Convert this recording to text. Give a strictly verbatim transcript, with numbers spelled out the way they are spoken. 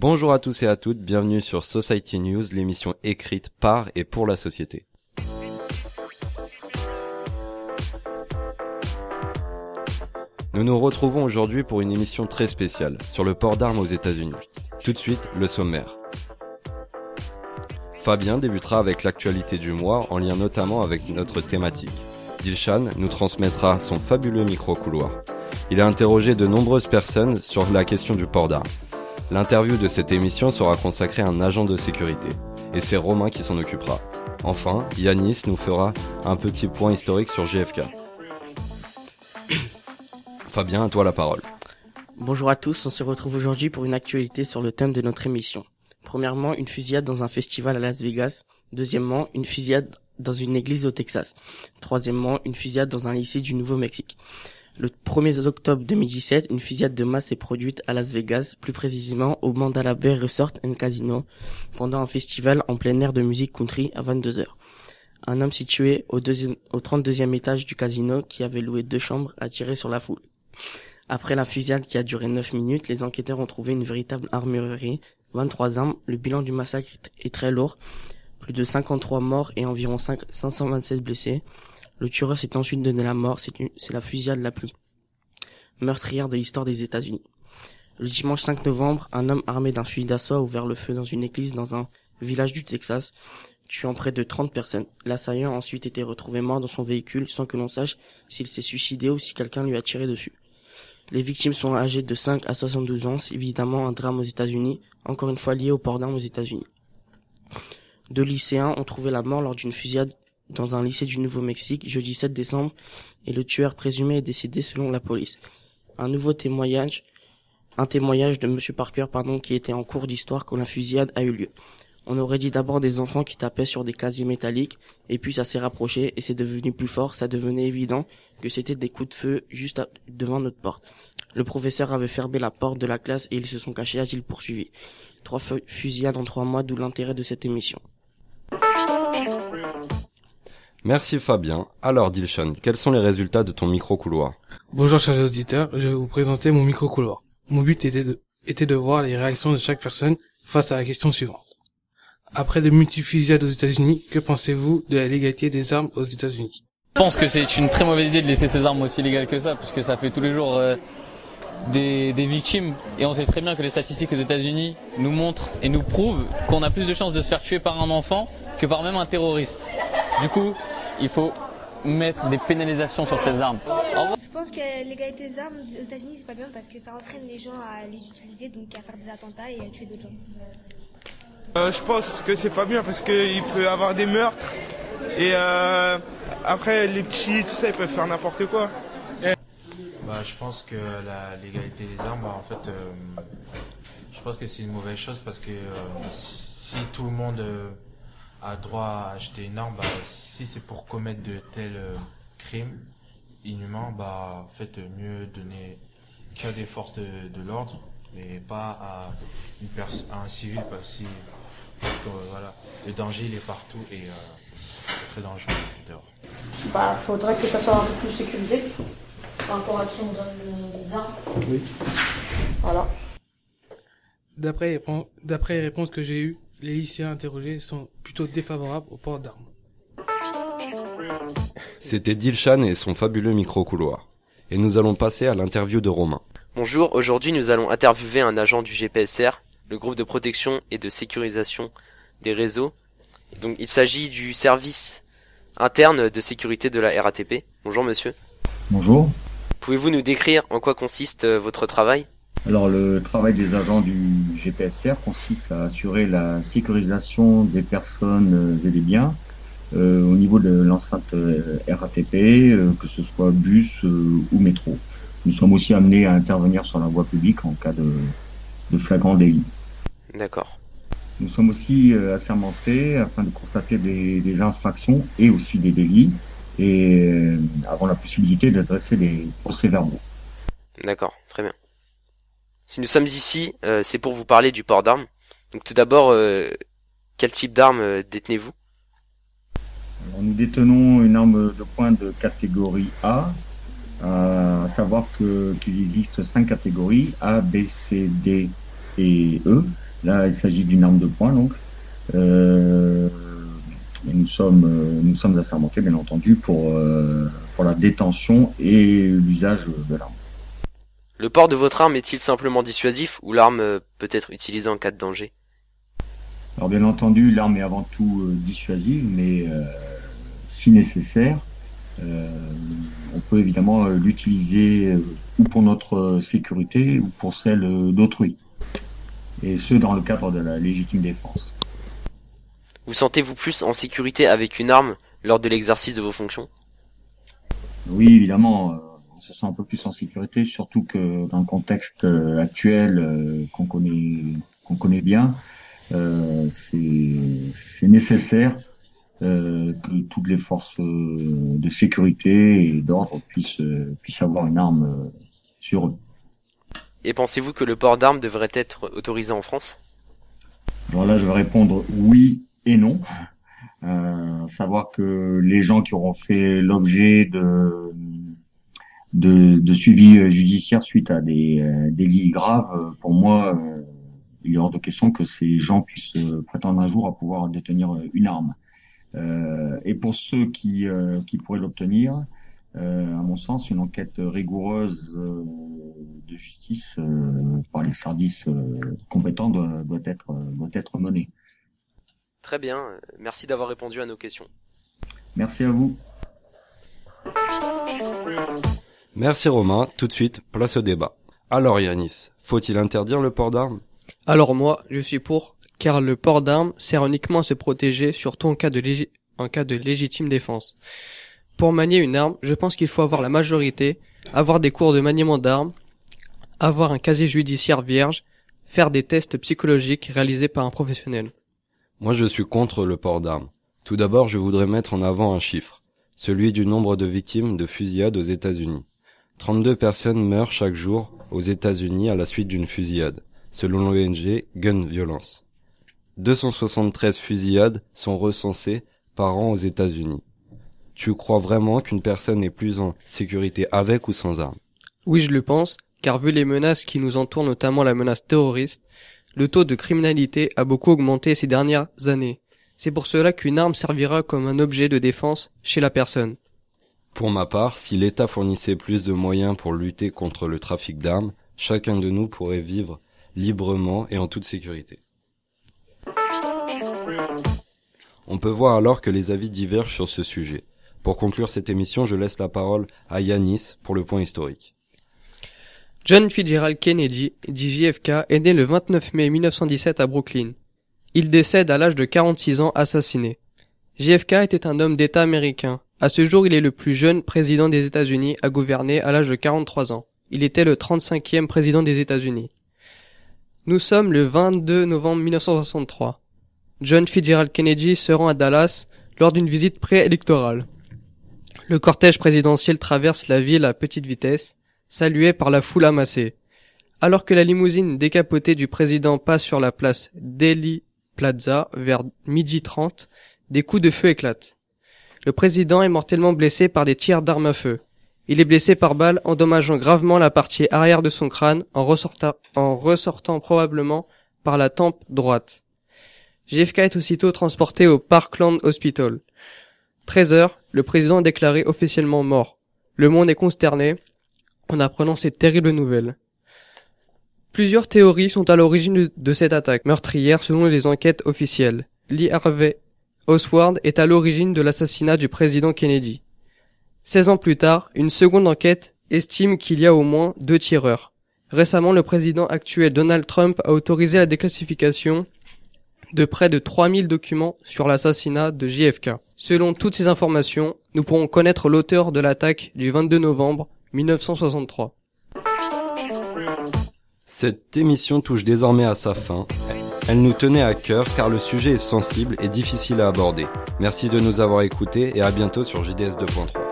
Bonjour à tous et à toutes, bienvenue sur Society News, l'émission écrite par et pour la société. Nous nous retrouvons aujourd'hui pour une émission très spéciale sur le port d'armes aux États-Unis. Tout de suite, le sommaire. Fabien débutera avec l'actualité du mois en lien notamment avec notre thématique. Dilshan nous transmettra son fabuleux micro-couloir. Il a interrogé de nombreuses personnes sur la question du port d'armes. L'interview de cette émission sera consacrée à un agent de sécurité, et c'est Romain qui s'en occupera. Enfin, Yanis nous fera un petit point historique sur J F K. Fabien, à toi la parole. Bonjour à tous, on se retrouve aujourd'hui pour une actualité sur le thème de notre émission. Premièrement, une fusillade dans un festival à Las Vegas. Deuxièmement, une fusillade dans une église au Texas. Troisièmement, une fusillade dans un lycée du Nouveau-Mexique. Le premier octobre deux mille dix-sept, une fusillade de masse est produite à Las Vegas, plus précisément au Mandalay Bay Resort and Casino, pendant un festival en plein air de musique country à vingt-deux heures. Un homme situé au, deuxième, au trente-deuxième étage du casino, qui avait loué deux chambres, a tiré sur la foule. Après la fusillade qui a duré neuf minutes, les enquêteurs ont trouvé une véritable armurerie, vingt-trois armes. Le bilan du massacre est très lourd, plus de cinquante-trois morts et environ cinq cent vingt-sept blessés. Le tueur s'est ensuite donné la mort, c'est, une, c'est la fusillade la plus meurtrière de l'histoire des États-Unis. Le dimanche cinq novembre, un homme armé d'un fusil d'assaut a ouvert le feu dans une église dans un village du Texas, tuant près de trente personnes. L'assaillant a ensuite été retrouvé mort dans son véhicule sans que l'on sache s'il s'est suicidé ou si quelqu'un lui a tiré dessus. Les victimes sont âgées de cinq à soixante-douze ans, c'est évidemment un drame aux États-Unis, encore une fois lié au port d'armes aux États-Unis. Deux lycéens ont trouvé la mort lors d'une fusillade dans un lycée du Nouveau-Mexique, jeudi sept décembre, et le tueur présumé est décédé selon la police. Un nouveau témoignage, un témoignage de Monsieur Parker, pardon, qui était en cours d'histoire quand la fusillade a eu lieu. On aurait dit d'abord des enfants qui tapaient sur des casiers métalliques, et puis ça s'est rapproché, et c'est devenu plus fort, ça devenait évident que c'était des coups de feu juste à, devant notre porte. Le professeur avait fermé la porte de la classe et ils se sont cachés, a-t-il poursuivi. Trois fusillades en trois mois, d'où l'intérêt de cette émission. Merci Fabien. Alors Dilshan, quels sont les résultats de ton micro-couloir ? Bonjour chers auditeurs, je vais vous présenter mon micro-couloir. Mon but était de, était de voir les réactions de chaque personne face à la question suivante. Après de multifusillades aux États-Unis, que pensez-vous de la légalité des armes aux États-Unis ? Je pense que c'est une très mauvaise idée de laisser ces armes aussi légales que ça, puisque ça fait tous les jours euh, des, des victimes. Et on sait très bien que les statistiques aux États-Unis nous montrent et nous prouvent qu'on a plus de chances de se faire tuer par un enfant que par même un terroriste. Du coup, il faut mettre des pénalisations sur ces armes. Je pense que l'égalité des armes aux États-Unis, c'est pas bien parce que ça entraîne les gens à les utiliser, donc à faire des attentats et à tuer d'autres gens. Euh, je pense que c'est pas bien parce qu'il peut y avoir des meurtres et euh, après les petits, tout ça, ils peuvent faire n'importe quoi. Bah, je pense que la légalité des armes, bah, en fait, euh, je pense que c'est une mauvaise chose parce que euh, si tout le monde euh, a droit à acheter une arme, bah, si c'est pour commettre de tels euh, crimes inhumains, bah, en fait, mieux donner qu'à des forces de, de l'ordre, mais pas à une personne, à un civil, parce que, parce que euh, voilà, le danger il est partout et euh, c'est très dangereux dehors. Bah, faudrait que ça soit un peu plus sécurisé par rapport à qui on donne les armes. Oui. Voilà. D'après les, d'après les réponses que j'ai eues, les lycéens interrogés sont plutôt défavorables au port d'armes. C'était Dilshan et son fabuleux micro-couloir. Et nous allons passer à l'interview de Romain. Bonjour, aujourd'hui nous allons interviewer un agent du G P S R, le groupe de protection et de sécurisation des réseaux. Donc il s'agit du service interne de sécurité de la R A T P. Bonjour monsieur. Bonjour. Pouvez-vous nous décrire en quoi consiste euh, votre travail ? Alors le travail des agents du G P S R consiste à assurer la sécurisation des personnes et des biens euh, au niveau de l'enceinte euh, R A T P, euh, que ce soit bus euh, ou métro. Nous sommes aussi amenés à intervenir sur la voie publique en cas de, de flagrant délit. D'accord. Nous sommes aussi euh, assermentés afin de constater des, des infractions et aussi des délits et euh, avons la possibilité d'adresser des procès-verbaux. D'accord, très bien. Si nous sommes ici, euh, c'est pour vous parler du port d'armes. Donc tout d'abord, euh, quel type d'armes euh, détenez-vous ? Alors, nous détenons une arme de poing de catégorie A, à savoir que, qu'il existe cinq catégories, A, B, C, D et E. Là, il s'agit d'une arme de poing, donc. Euh, et nous sommes, euh, nous sommes assermentés, bien entendu, pour, euh, pour la détention et l'usage de l'arme. Le port de votre arme est-il simplement dissuasif ou l'arme peut être utilisée en cas de danger? Alors, bien entendu, l'arme est avant tout euh, dissuasive, mais euh, si nécessaire, euh, on peut évidemment euh, l'utiliser euh, ou pour notre sécurité ou pour celle euh, d'autrui. Et ce, dans le cadre de la légitime défense. Vous sentez-vous plus en sécurité avec une arme lors de l'exercice de vos fonctions? Oui, évidemment, euh, on se sent un peu plus en sécurité, surtout que dans le contexte euh, actuel euh, qu'on connaît, qu'on connaît bien, euh, c'est, c'est nécessaire euh, que toutes les forces euh, de sécurité et d'ordre puissent, euh, puissent avoir une arme euh, sur eux. Et pensez-vous que le port d'armes devrait être autorisé en France? Alors là, je vais répondre oui et non. Euh, savoir que les gens qui auront fait l'objet de, de, de suivi judiciaire suite à des euh, délits graves, pour moi, euh, il est hors de question que ces gens puissent euh, prétendre un jour à pouvoir détenir une arme. Euh, et pour ceux qui, euh, qui pourraient l'obtenir, euh, à mon sens, une enquête rigoureuse euh, de justice euh, par les services euh, compétents doit, doit être, doit être menée. Très bien, merci d'avoir répondu à nos questions. Merci à vous. Merci Romain, tout de suite, place au débat. Alors Yanis, faut-il interdire le port d'armes? Alors moi, je suis pour, car le port d'armes sert uniquement à se protéger, surtout en cas de, légi- en cas de légitime défense. Pour manier une arme, je pense qu'il faut avoir la majorité, avoir des cours de maniement d'armes, avoir un casier judiciaire vierge, faire des tests psychologiques réalisés par un professionnel. Moi je suis contre le port d'armes. Tout d'abord, je voudrais mettre en avant un chiffre, celui du nombre de victimes de fusillades aux États-Unis. trente-deux personnes meurent chaque jour aux États-Unis à la suite d'une fusillade, selon l'O N G Gun Violence. deux cent soixante-treize fusillades sont recensées par an aux États-Unis. Tu crois vraiment qu'une personne est plus en sécurité avec ou sans arme? Oui, je le pense, car vu les menaces qui nous entourent, notamment la menace terroriste, le taux de criminalité a beaucoup augmenté ces dernières années. C'est pour cela qu'une arme servira comme un objet de défense chez la personne. Pour ma part, si l'État fournissait plus de moyens pour lutter contre le trafic d'armes, chacun de nous pourrait vivre librement et en toute sécurité. On peut voir alors que les avis divergent sur ce sujet. Pour conclure cette émission, je laisse la parole à Yanis pour le point historique. John Fitzgerald Kennedy, dit J F K, est né le vingt-neuf mai mille neuf cent dix-sept à Brooklyn. Il décède à l'âge de quarante-six ans assassiné. J F K était un homme d'État américain. À ce jour, il est le plus jeune président des États-Unis à gouverner à l'âge de quarante-trois ans. Il était le trente-cinquième président des États-Unis. Nous sommes le vingt-deux novembre mille neuf cent soixante-trois. John Fitzgerald Kennedy se rend à Dallas lors d'une visite préélectorale. Le cortège présidentiel traverse la ville à petite vitesse, salué par la foule amassée. Alors que la limousine décapotée du président passe sur la place Dealey Plaza vers midi trente, des coups de feu éclatent. Le président est mortellement blessé par des tirs d'armes à feu. Il est blessé par balle, endommageant gravement la partie arrière de son crâne en ressortant, en ressortant probablement par la tempe droite. J F K est aussitôt transporté au Parkland Hospital. treize heures, le président est déclaré officiellement mort. Le monde est consterné en apprenant cette terrible nouvelle. Plusieurs théories sont à l'origine de cette attaque meurtrière selon les enquêtes officielles. Lee Harvey Oswald est à l'origine de l'assassinat du président Kennedy. seize ans plus tard, une seconde enquête estime qu'il y a au moins deux tireurs. Récemment, le président actuel Donald Trump a autorisé la déclassification de près de trois mille documents sur l'assassinat de J F K. Selon toutes ces informations, nous pourrons connaître l'auteur de l'attaque du vingt-deux novembre mille neuf cent soixante-trois. Cette émission touche désormais à sa fin. Elle nous tenait à cœur car le sujet est sensible et difficile à aborder. Merci de nous avoir écoutés et à bientôt sur J D S deux point trois.